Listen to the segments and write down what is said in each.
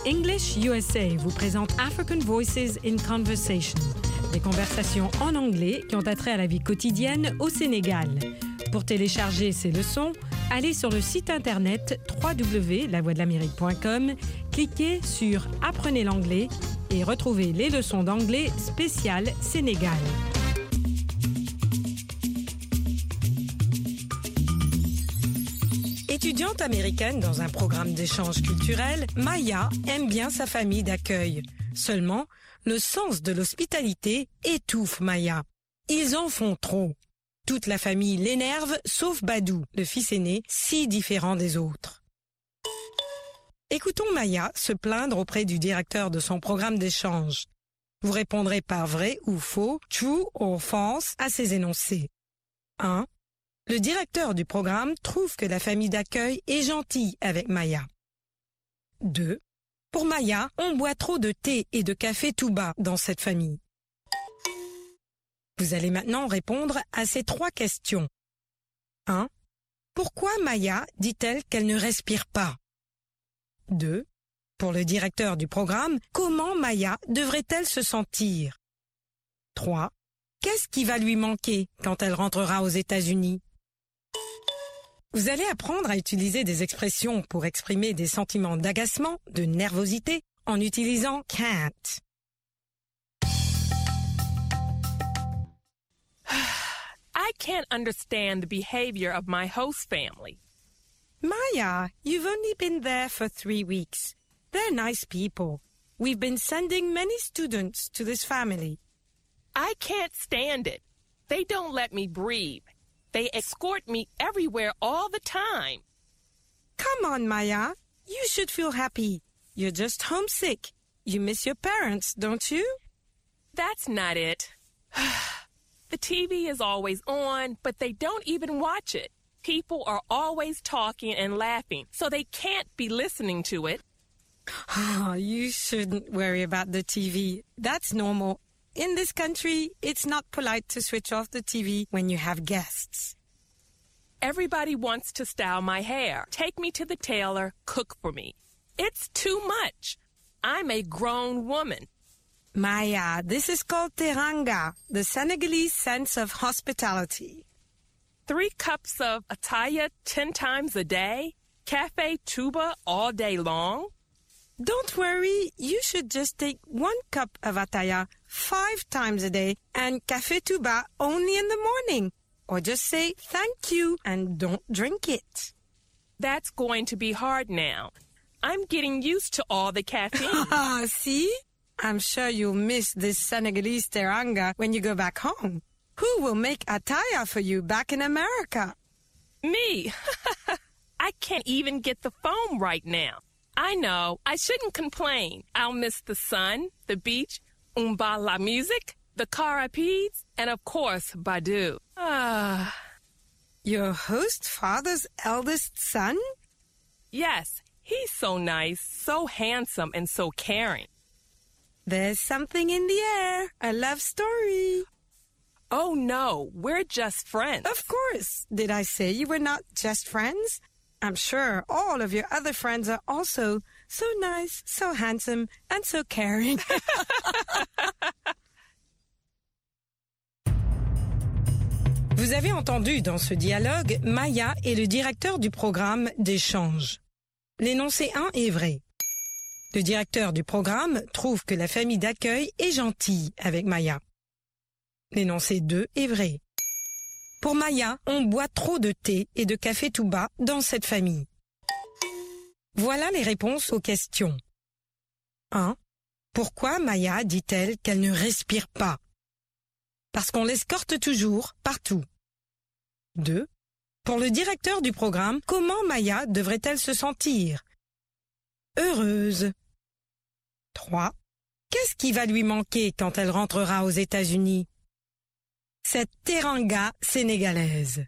English USA vous présente African Voices in Conversation, des conversations en anglais qui ont attrait à la vie quotidienne au Sénégal. Pour télécharger ces leçons, allez sur le site internet www.lavoixdelamérique.com, cliquez sur « Apprenez l'anglais » et retrouvez les leçons d'anglais spéciales Sénégal. Étudiante américaine dans un programme d'échange culturel, Maya aime bien sa famille d'accueil. Seulement, le sens de l'hospitalité étouffe Maya. Ils en font trop. Toute la famille l'énerve, sauf Badou, le fils aîné, si différent des autres. Écoutons Maya se plaindre auprès du directeur de son programme d'échange. Vous répondrez par vrai ou faux, true or false, à ces énoncés. 1. Le directeur du programme trouve que la famille d'accueil est gentille avec Maya. 2. Pour Maya, on boit trop de thé et de café tout bas dans cette famille. Vous allez maintenant répondre à ces 3 questions. 1. Pourquoi Maya dit-elle qu'elle ne respire pas? 2. Pour le directeur du programme, comment Maya devrait-elle se sentir? 3. Qu'est-ce qui va lui manquer quand elle rentrera aux États-Unis? Vous allez apprendre à utiliser des expressions pour exprimer des sentiments d'agacement, de nervosité, en utilisant can't. I can't understand the behavior of my host family. Maya, you've only been there for 3 weeks. They're nice people. We've been sending many students to this family. I can't stand it. They don't let me breathe. They escort me everywhere all the time. Come on, Maya. You should feel happy. You're just homesick. You miss your parents, don't you? That's not it. The TV is always on, but they don't even watch it. People are always talking and laughing, so they can't be listening to it. Oh, you shouldn't worry about the TV. That's normal. In this country, it's not polite to switch off the TV when you have guests. Everybody wants to style my hair, take me to the tailor, cook for me. It's too much. I'm a grown woman. Maya, this is called teranga, the Senegalese sense of hospitality. 3 cups of ataya 10 times a day? Cafe tuba all day long? Don't worry, you should just take 1 cup of ataya 5 times a day and café tuba only in the morning. Or just say thank you and don't drink it. That's going to be hard now. I'm getting used to all the caffeine. See? I'm sure you'll miss this Senegalese teranga when you go back home. Who will make ataya for you back in America? Me. I can't even get the foam right now. I know. I shouldn't complain. I'll miss the sun, the beach, la music, the Carapides, and of course, Badou. Your host father's eldest son? Yes, he's so nice, so handsome, and so caring. There's something in the air. A love story. Oh, no, we're just friends. Of course. Did I say you were not just friends? I'm sure all of your other friends are also so nice, so handsome, and so caring. Vous avez entendu dans ce dialogue Maya et le directeur du programme d'échange. L'énoncé 1 est vrai. Le directeur du programme trouve que la famille d'accueil est gentille avec Maya. L'énoncé 2 est vrai. Pour Maya, on boit trop de thé et de café tout bas dans cette famille. Voilà les réponses aux questions. 1. Pourquoi Maya dit-elle qu'elle ne respire pas? Parce qu'on l'escorte toujours, partout. 2. Pour le directeur du programme, comment Maya devrait-elle se sentir? Heureuse. 3. Qu'est-ce qui va lui manquer quand elle rentrera aux États-Unis? Cette teranga sénégalaise.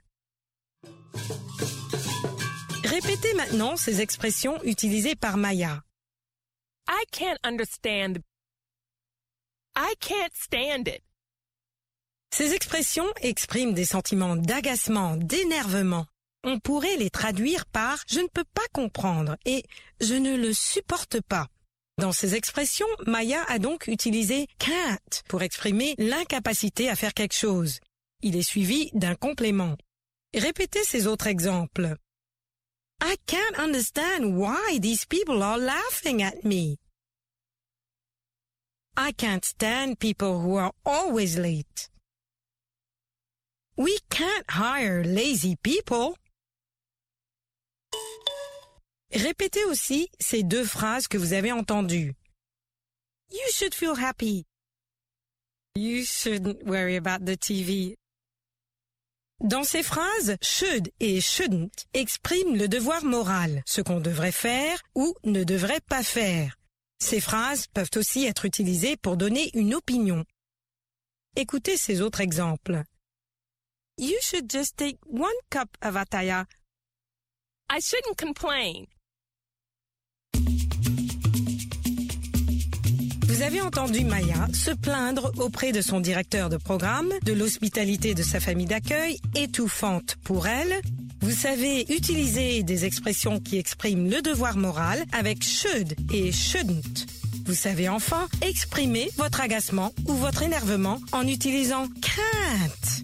Répétez maintenant ces expressions utilisées par Maya. I can't understand. I can't stand it. Ces expressions expriment des sentiments d'agacement, d'énervement. On pourrait les traduire par « je ne peux pas comprendre » et « je ne le supporte pas ». Dans ces expressions, Maya a donc utilisé can't pour exprimer l'incapacité à faire quelque chose. Il est suivi d'un complément. Répétez ces autres exemples. I can't understand why these people are laughing at me. I can't stand people who are always late. We can't hire lazy people. Répétez aussi ces deux phrases que vous avez entendues. You should feel happy. You shouldn't worry about the TV. Dans ces phrases, should et shouldn't expriment le devoir moral, ce qu'on devrait faire ou ne devrait pas faire. Ces phrases peuvent aussi être utilisées pour donner une opinion. Écoutez ces autres exemples. You should just take 1 cup of ataya. I shouldn't complain. Vous avez entendu Maya se plaindre auprès de son directeur de programme de l'hospitalité de sa famille d'accueil, étouffante pour elle. Vous savez utiliser des expressions qui expriment le devoir moral avec should et shouldn't. Vous savez enfin exprimer votre agacement ou votre énervement en utilisant can't.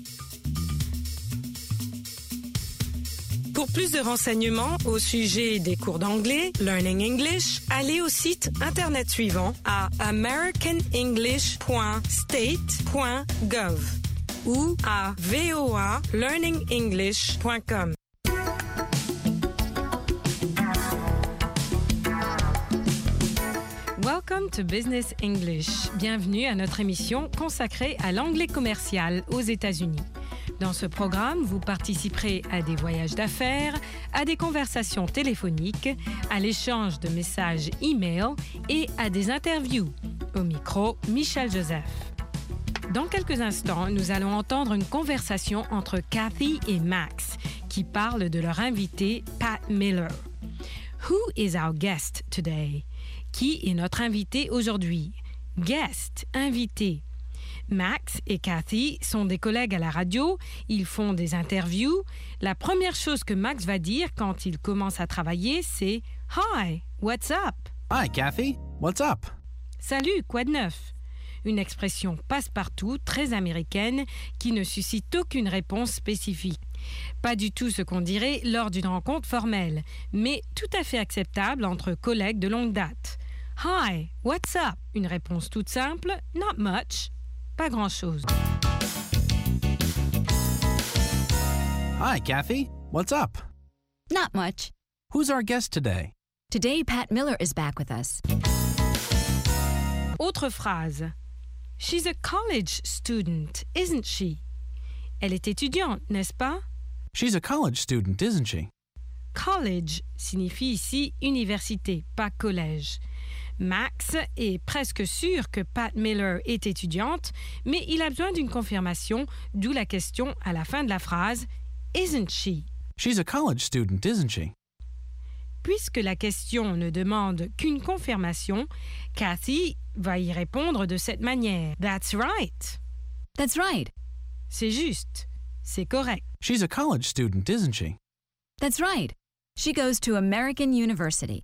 Pour plus de renseignements au sujet des cours d'anglais, Learning English, allez au site internet suivant à americanenglish.state.gov ou à voalearningenglish.com. Welcome to Business English. Bienvenue à notre émission consacrée à l'anglais commercial aux États-Unis. Dans ce programme, vous participerez à des voyages d'affaires, à des conversations téléphoniques, à l'échange de messages e-mail et à des interviews. Au micro, Michel Joseph. Dans quelques instants, nous allons entendre une conversation entre Kathy et Max qui parlent de leur invité Pat Miller. Who is our guest today? Qui est notre invité aujourd'hui? Guest, invité. Max et Kathy sont des collègues à la radio, ils font des interviews. La première chose que Max va dire quand il commence à travailler, c'est « Hi, what's up? » Hi, Kathy. What's up? Salut, quoi de neuf? Une expression passe-partout, très américaine, qui ne suscite aucune réponse spécifique. Pas du tout ce qu'on dirait lors d'une rencontre formelle, mais tout à fait acceptable entre collègues de longue date. « Hi, what's up? » Une réponse toute simple, « Not much. » Pas grand-chose. Hi, Kathy. What's up? Not much. Who's our guest today? Today, Pat Miller is back with us. Autre phrase. She's a college student, isn't she? Elle est étudiante, n'est-ce pas? She's a college student, isn't she? College signifie ici université, pas collège. Max est presque sûr que Pat Miller est étudiante, mais il a besoin d'une confirmation, d'où la question à la fin de la phrase « Isn't she? » She's a college student, isn't she? Puisque la question ne demande qu'une confirmation, Kathy va y répondre de cette manière. « That's right. » That's right. C'est juste. C'est correct. She's a college student, isn't she? That's right. She goes to American University.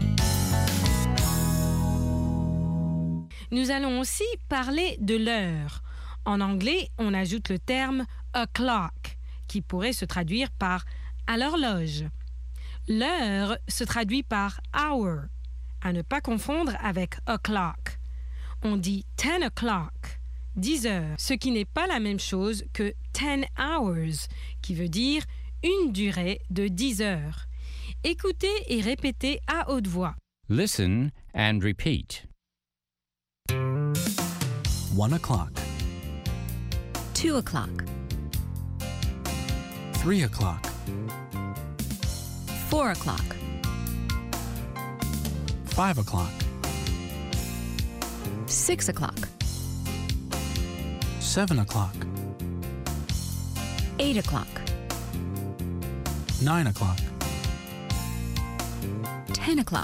Nous allons aussi parler de l'heure. En anglais, on ajoute le terme « o'clock » qui pourrait se traduire par « à l'horloge ». L'heure se traduit par « hour », à ne pas confondre avec « o'clock ». On dit « 10 o'clock », 10 heures, ce qui n'est pas la même chose que « 10 hours », qui veut dire une durée de 10 heures. Écoutez et répétez à haute voix. Listen and repeat. 1 o'clock. 2 o'clock. 3 o'clock. 4 o'clock. 5 o'clock. 6 o'clock. 7 o'clock. 8 o'clock. 9 o'clock. 10 o'clock.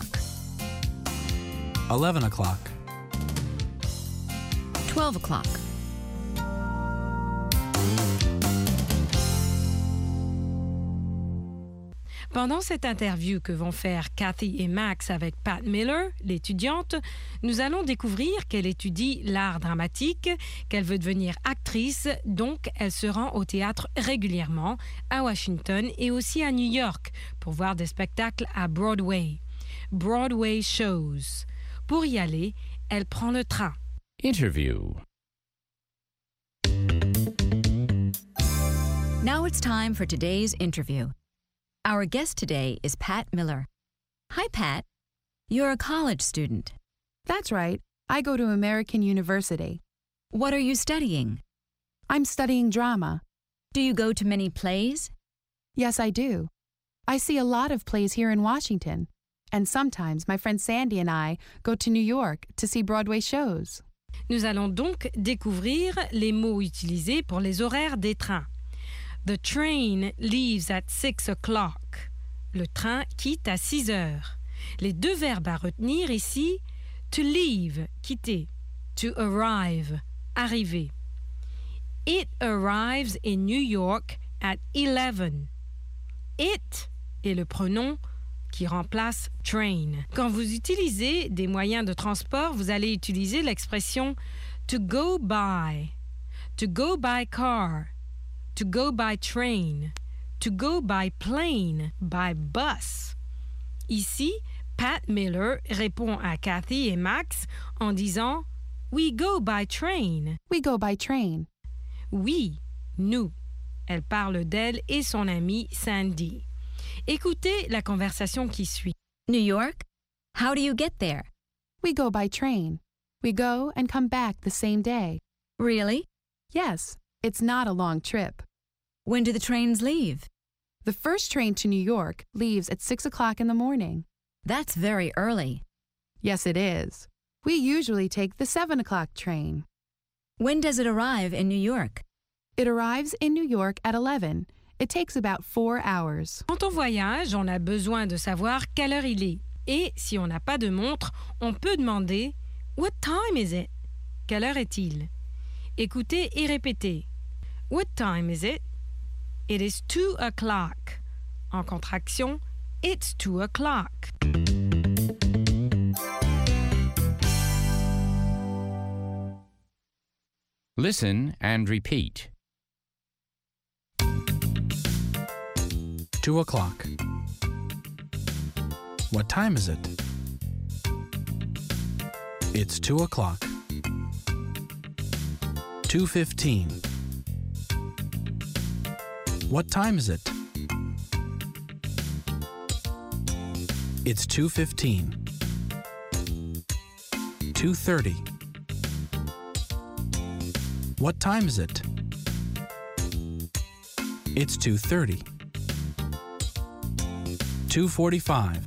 11 o'clock. 12 o'clock. Pendant cette interview que vont faire Kathy et Max avec Pat Miller, l'étudiante, nous allons découvrir qu'elle étudie l'art dramatique, qu'elle veut devenir actrice, donc elle se rend au théâtre régulièrement, à Washington et aussi à New York, pour voir des spectacles à Broadway. Broadway shows. Pour y aller, elle prend le train. Interview. Now it's time for today's interview. Our guest today is Pat Miller. Hi, Pat. You're a college student. That's right. I go to American University. What are you studying? I'm studying drama. Do you go to many plays? Yes, I do. I see a lot of plays here in Washington. And sometimes my friend Sandy and I go to New York to see Broadway shows. Nous allons donc découvrir les mots utilisés pour les horaires des trains. The train leaves at 6 o'clock. Le train quitte à 6 heures. Les deux verbes à retenir ici, to leave, quitter, to arrive, arriver. It arrives in New York at 11. It est le pronom qui remplace train. Quand vous utilisez des moyens de transport, vous allez utiliser l'expression to go by car, to go by train, to go by plane, by bus. Ici, Pat Miller répond à Kathy et Max en disant « We go by train ». We go by train. Oui, nous. Elle parle d'elle et son amie Sandy. Écoutez la conversation qui suit. New York? How do you get there? We go by train. We go and come back the same day. Really? Yes, it's not a long trip. When do the trains leave? The first train to New York leaves at 6 o'clock in the morning. That's very early. Yes, it is. We usually take the 7 o'clock train. When does it arrive in New York? It arrives in New York at 11. It takes about 4 hours. Quand on voyage, on a besoin de savoir quelle heure il est. Et si on n'a pas de montre, on peut demander « What time is it? » Quelle heure est-il? Écoutez et répétez. What time is it? It is 2 o'clock. En contraction, it's 2 o'clock. Listen and repeat. 2 o'clock. What time is it? It's 2 o'clock. 2:15. What time is it? It's 2:15. 2:30. What time is it? It's 2:30. 2:45.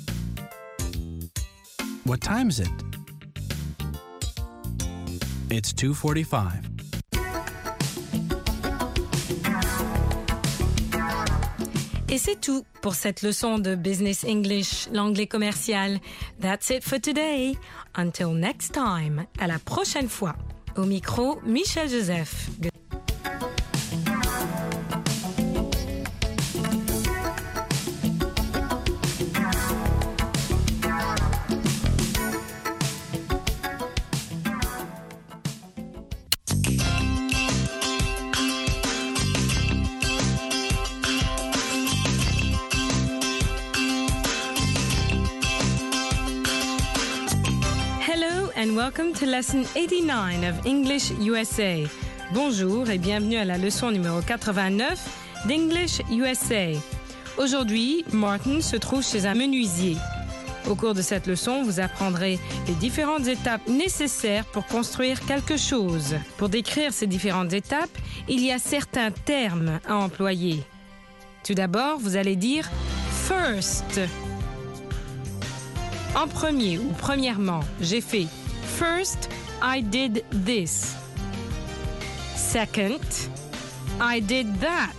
What time is it? It's 2:45. Et c'est tout pour cette leçon de Business English, l'anglais commercial. That's it for today. Until next time. À la prochaine fois. Au micro, Michel Joseph. And welcome to lesson 89 of English USA. Bonjour et bienvenue à la leçon numéro 89 d'English USA. Aujourd'hui, Martin se trouve chez un menuisier. Au cours de cette leçon, vous apprendrez les différentes étapes nécessaires pour construire quelque chose. Pour décrire ces différentes étapes, il y a certains termes à employer. Tout d'abord, vous allez dire « first ». En premier ou premièrement, j'ai fait « First, I did this. Second, I did that.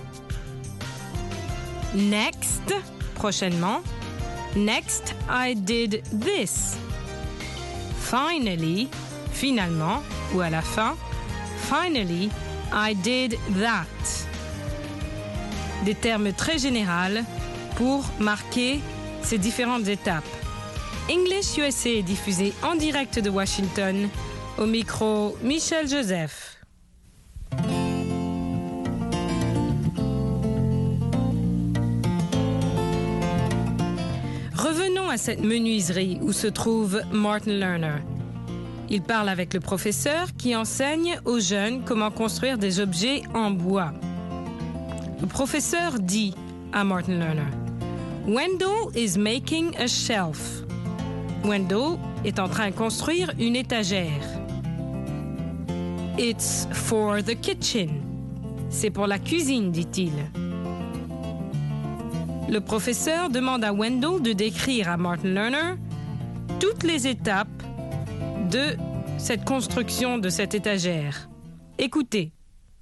Next, prochainement. Next, I did this. Finally, finalement, ou à la fin. Finally, I did that. Des termes très généraux pour marquer ces différentes étapes. English USA est diffusé en direct de Washington. Au micro, Michel Joseph. Revenons à cette menuiserie où se trouve Martin Lerner. Il parle avec le professeur qui enseigne aux jeunes comment construire des objets en bois. Le professeur dit à Martin Lerner, Wendell is making a shelf. Wendell est en train de construire une étagère. It's for the kitchen. C'est pour la cuisine, dit-il. Le professeur demande à Wendell de décrire à Martin Lerner toutes les étapes de cette construction de cette étagère. Écoutez.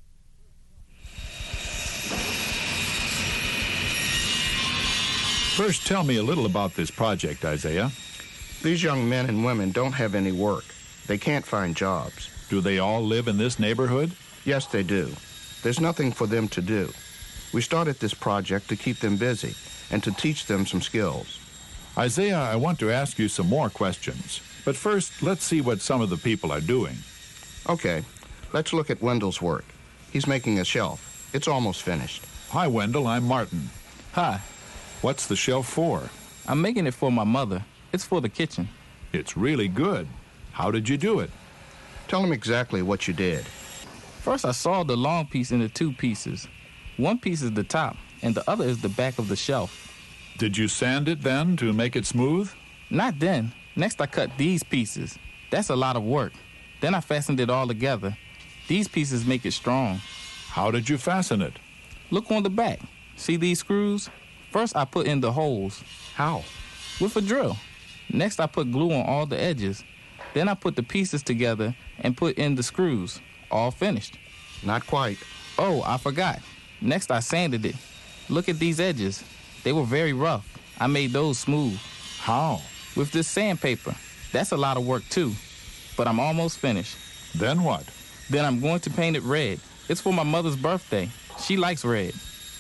First, tell me a little about this project, Isaiah. These young men and women don't have any work. They can't find jobs. Do they all live in this neighborhood? Yes, they do. There's nothing for them to do. We started this project to keep them busy and to teach them some skills. Isaiah, I want to ask you some more questions. But first, let's see what some of the people are doing. Okay, let's look at Wendell's work. He's making a shelf. It's almost finished. Hi, Wendell. I'm Martin. Hi. What's the shelf for? I'm making it for my mother. It's for the kitchen. It's really good. How did you do it? Tell him exactly what you did. First, I sawed the long piece into two pieces. One piece is the top, and the other is the back of the shelf. Did you sand it then to make it smooth? Not then. Next, I cut these pieces. That's a lot of work. Then I fastened it all together. These pieces make it strong. How did you fasten it? Look on the back. See these screws? First, I put in the holes. How? With a drill. Next, I put glue on all the edges. Then I put the pieces together and put in the screws. All finished. Not quite. Oh, I forgot. Next, I sanded it. Look at these edges. They were very rough. I made those smooth. How? With this sandpaper. That's a lot of work, too. But I'm almost finished. Then what? Then I'm going to paint it red. It's for my mother's birthday. She likes red.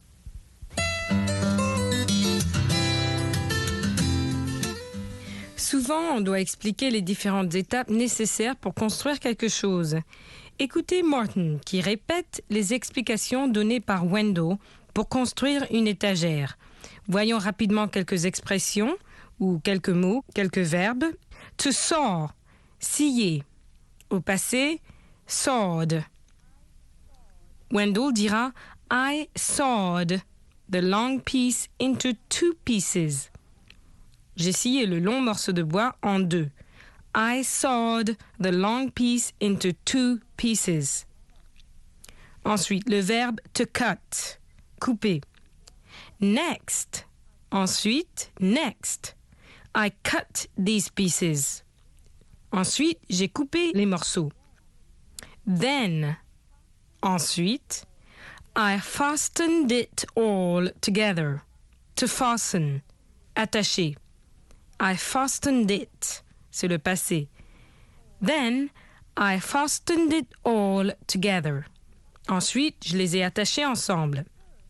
Souvent, on doit expliquer les différentes étapes nécessaires pour construire quelque chose. Écoutez Martin qui répète les explications données par Wendell pour construire une étagère. Voyons rapidement quelques expressions ou quelques mots, quelques verbes. To saw, scier. Au passé, sawed. Wendell dira I sawed the long piece into two pieces. J'ai scié le long morceau de bois en deux. I sawed the long piece into two pieces. Ensuite, le verbe to cut, couper. Next. Ensuite, next. I cut these pieces. Ensuite, j'ai coupé les morceaux. Then. Ensuite, I fastened it all together. To fasten. Attacher. I fastened it. C'est le passé. Then, I fastened it all together. Ensuite, je les ai attachés ensemble.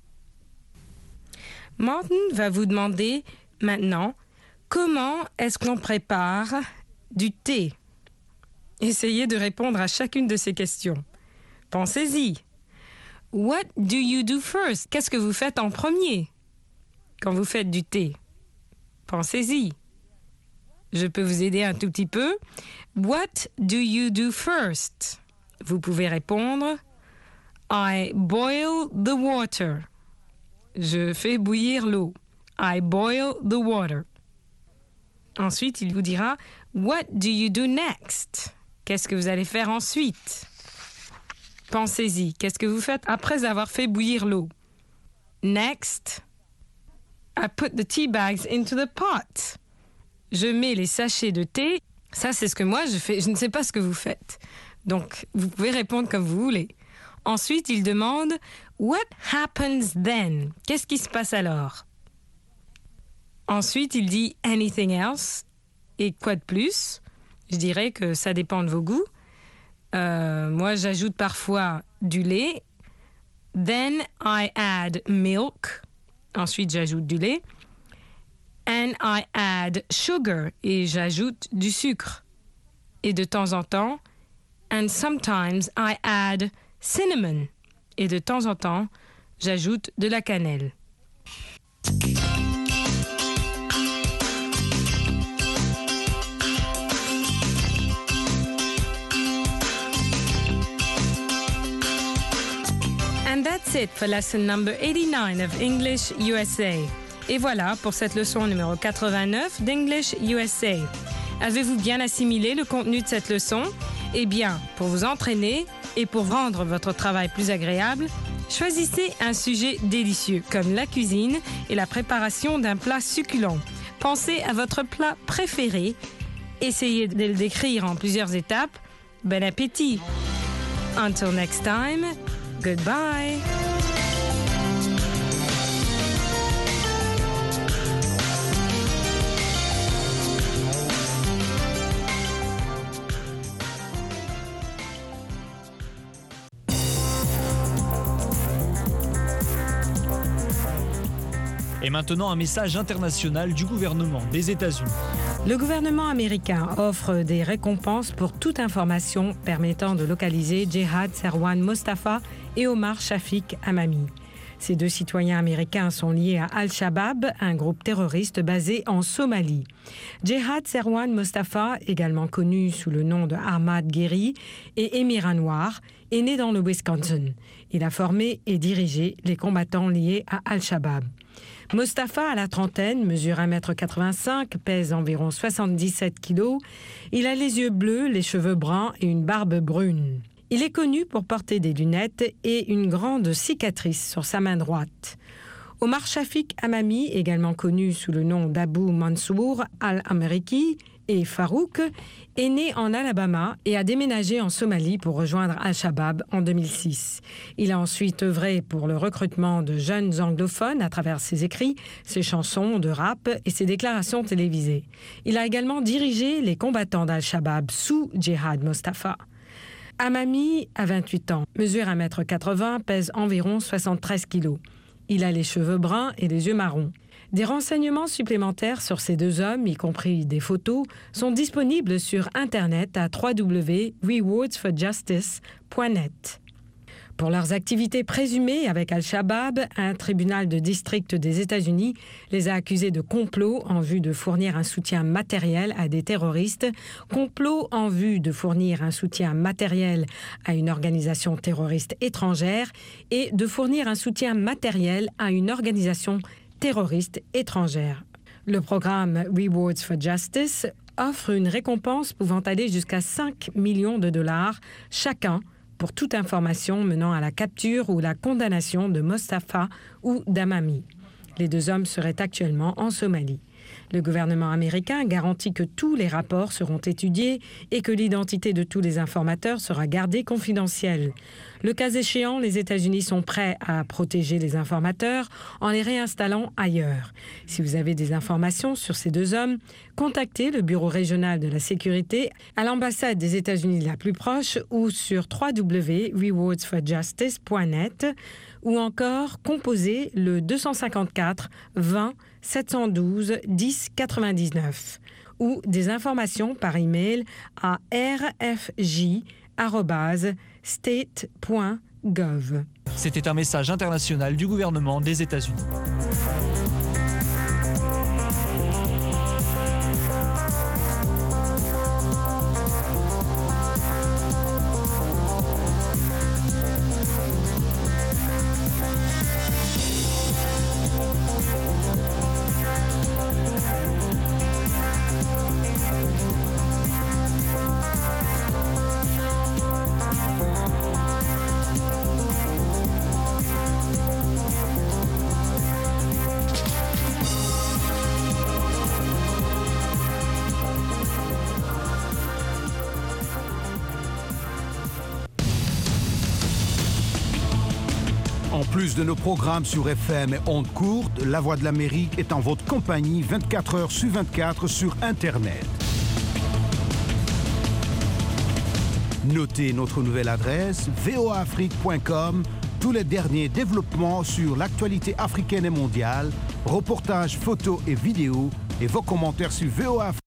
Martin va vous demander maintenant comment est-ce qu'on prépare du thé. Essayez de répondre à chacune de ces questions. Pensez-y. What do you do first? Qu'est-ce que vous faites en premier quand vous faites du thé? Pensez-y. Je peux vous aider un tout petit peu. What do you do first? Vous pouvez répondre I boil the water. Je fais bouillir l'eau. I boil the water. Ensuite, il vous dira What do you do next? Qu'est-ce que vous allez faire ensuite? Pensez-y. Qu'est-ce que vous faites après avoir fait bouillir l'eau? Next, I put the tea bags into the pot. Je mets les sachets de thé. Ça, c'est ce que moi, je fais. Je ne sais pas ce que vous faites. Donc, vous pouvez répondre comme vous voulez. Ensuite, il demande « What happens then ?» Qu'est-ce qui se passe alors? Ensuite, il dit « Anything else ?» Et quoi de plus? Je dirais que ça dépend de vos goûts. Moi, j'ajoute parfois du lait. Then I add milk. Ensuite, j'ajoute du lait. And I add sugar, et j'ajoute du sucre. Et de temps en temps, and sometimes I add cinnamon, et de temps en temps, j'ajoute de la cannelle. And that's it for lesson number 89 of English USA. Et voilà pour cette leçon numéro 89 d'English USA. Avez-vous bien assimilé le contenu de cette leçon? Eh bien, pour vous entraîner et pour rendre votre travail plus agréable, choisissez un sujet délicieux comme la cuisine et la préparation d'un plat succulent. Pensez à votre plat préféré. Essayez de le décrire en plusieurs étapes. Bon appétit! Until next time, goodbye! Et maintenant, un message international du gouvernement des États-Unis. Le gouvernement américain offre des récompenses pour toute information permettant de localiser Jehad Serwan Mostafa et Omar Shafik Hamami. Ces deux citoyens américains sont liés à Al-Shabaab, un groupe terroriste basé en Somalie. Jehad Serwan Mostafa, également connu sous le nom de Ahmad Guerri, et Émir Anwar, est né dans le Wisconsin. Il a formé et dirigé les combattants liés à Al-Shabaab. Mostafa, à la trentaine, mesure 1,85 m, pèse environ 77 kg. Il a les yeux bleus, les cheveux bruns et une barbe brune. Il est connu pour porter des lunettes et une grande cicatrice sur sa main droite. Omar Shafik Hamami, également connu sous le nom d'Abu Mansour al-Ameriki et Farouk, est né en Alabama et a déménagé en Somalie pour rejoindre Al-Shabaab en 2006. Il a ensuite œuvré pour le recrutement de jeunes anglophones à travers ses écrits, ses chansons de rap et ses déclarations télévisées. Il a également dirigé les combattants d'Al-Shabaab sous Jehad Mostafa. Hamami a 28 ans, mesure 1,80 m, pèse environ 73 kg. Il a les cheveux bruns et les yeux marrons. Des renseignements supplémentaires sur ces deux hommes, y compris des photos, sont disponibles sur Internet à www.rewardsforjustice.net. Pour leurs activités présumées avec Al-Shabaab, un tribunal de district des États-Unis les a accusés de complot en vue de fournir un soutien matériel à des terroristes, complot en vue de fournir un soutien matériel à une organisation terroriste étrangère et de fournir un soutien matériel à une organisation terroriste étrangère. Le programme Rewards for Justice offre une récompense pouvant aller jusqu'à 5 millions de dollars chacun pour toute information menant à la capture ou la condamnation de Mostafa ou d'Hamami. Les deux hommes seraient actuellement en Somalie. Le gouvernement américain garantit que tous les rapports seront étudiés et que l'identité de tous les informateurs sera gardée confidentielle. Le cas échéant, les États-Unis sont prêts à protéger les informateurs en les réinstallant ailleurs. Si vous avez des informations sur ces deux hommes, contactez le Bureau régional de la sécurité à l'ambassade des États-Unis la plus proche ou sur www.rewardsforjustice.net ou encore composez le 254 20 712 10 99 ou des informations par email à rfj@state.gov. C'était un message international du gouvernement des États-Unis. En plus de nos programmes sur FM et ondes courtes, La Voix de l'Amérique est en votre compagnie 24 heures sur 24 sur Internet. Notez notre nouvelle adresse voaafrique.com, tous les derniers développements sur l'actualité africaine et mondiale, Reportages, photos et vidéos et vos commentaires sur VOA